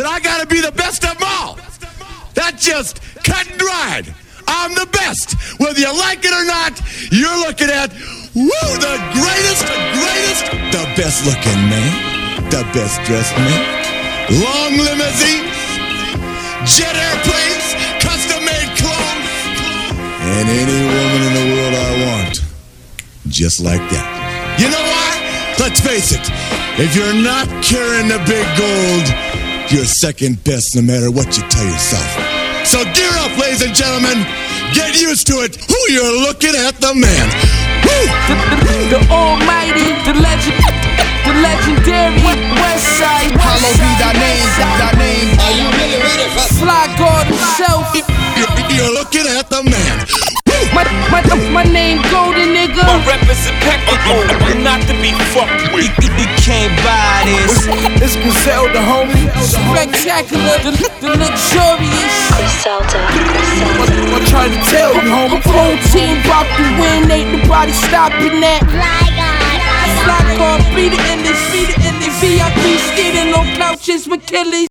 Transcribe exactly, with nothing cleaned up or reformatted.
that I gotta be the best of them all. That's just cut and dried. I'm the best. Whether you like it or not, you're looking at, woo, the greatest, the greatest, the best looking man, the best dressed man, long limousines, jet airplanes, custom made clothes, and any woman in the world I want, just like that. You know why? Let's face it, if you're not carrying the big gold, you're second best no matter what you tell yourself. So gear up, ladies and gentlemen. Get used to it. Who you're looking at, the man. Woo! The, the, the almighty, the legend, the legendary Westside. Hallowed be thy name, thy name. Are you really ready for Fly God himself? You're, you're looking at the man. My, my, my name Golden nigga. I represent Peckerwood, I'm not to be fucked with. You can't buy this. It's Griselda, homie. Spectacular, the, the luxurious. Griselda, I'm trying to tell you, homie. Full team rock the win, ain't nobody stopping that. Fly God, Fly God, be the endless, be the endless. V I P skating on couches with Kelly.